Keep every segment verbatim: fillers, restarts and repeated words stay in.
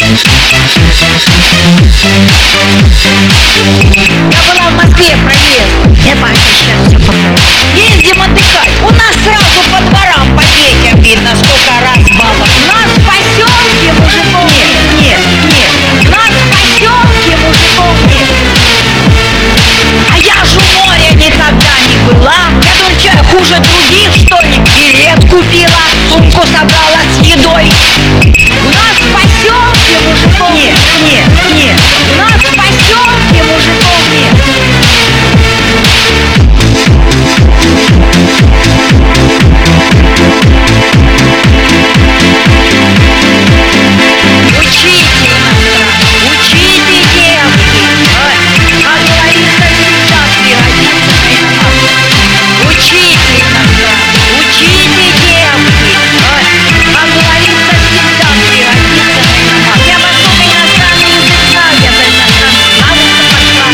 была в Москве проездом. Я Паша сейчас все покажу. Ездим отдыхать. У нас сразу по дворам, по детям видно, сколько раз бабок. У нас в поселке мужиков нет, нет, нет. У нас в поселке мужиков нет. А я ж у моря никогда не была. Я думаю, что я хуже других, что ли? Билет купила, сумку собрала с едой. У нас в поселке мужиков нет, нет, нет. У нас в поселке мужиков нет. Учите, учите, девки. Как говорится, всегда пригодится. Учите, учите, девки. Как говорится, всегда пригодится. Я поскольку иностранный язык знаю, я за иностранный язык пошла.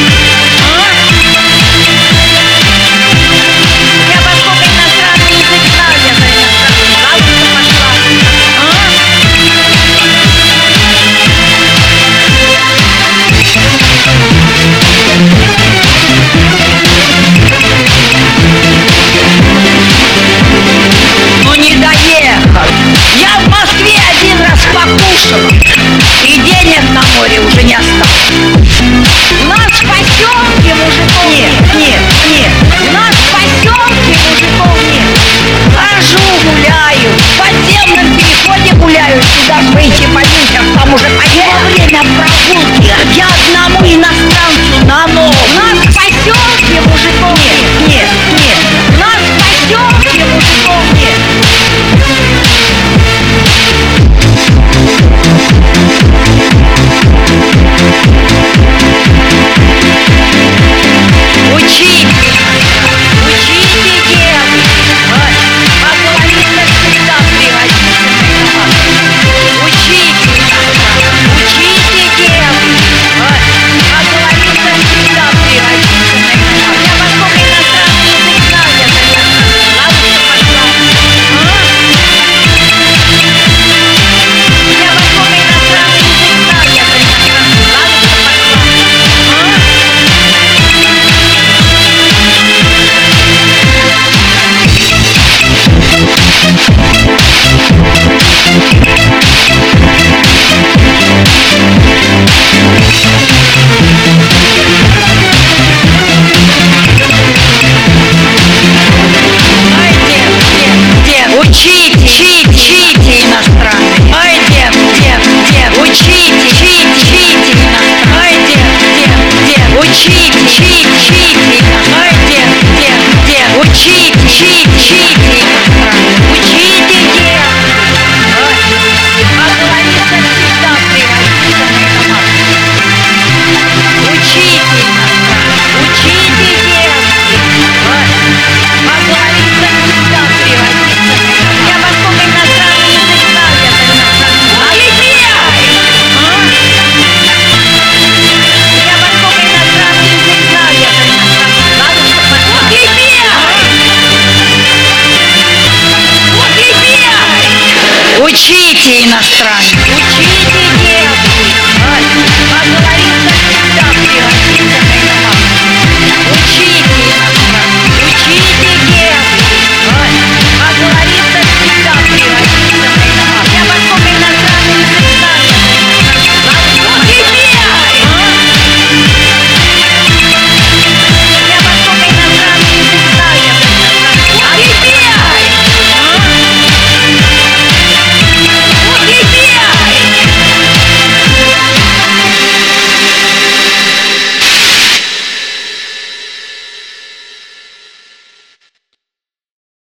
Я поскольку иностранный язык знаю, я за иностранный язык пошла. Ну не доехал. Я в Москве один раз покушала, и денег на море уже не осталось. У нас в поселке мужиков нет, нет, нет. У нас в поселке мужиков нет. Хожу, гуляю, в подземном переходе гуляю, сюда ж выйти боюсь, а там уже поехал. Во время прогулки я одному иностранцу на ногу. У нас в поселке мужиков нет, нет, нет. У нас в поселке мужиков нет. Учите, учите, девки. Как говорится, всегда пригодится. Учите, учите, девки. Как говорится, всегда пригодится. Я поскольку иностранный язык знаю, я за иностранный ладушка пошла. Я поскольку иностранный язык знаю, я за иностранный ладушка пошла. Ай, дед, дед, дед, учите, учите, учите иностранный. Ай, дед, дед, дед, учите, учите, учите иностранный. Ай, дед, дед, дед, учите, учите, учите иностранный. Ай, дед, дед, дед, учите, учите, учите иностранный. Учите, дед. Как говорится, всегда пригодится. Учите иностранный, учите, девки. Как говорится, всегда пригодится. Я поскольку иностранный язык знаю, я за иностранный. Я поскольку иностранный язык знаю, я за иностранный. Ладушка пошла. Учите иностранный.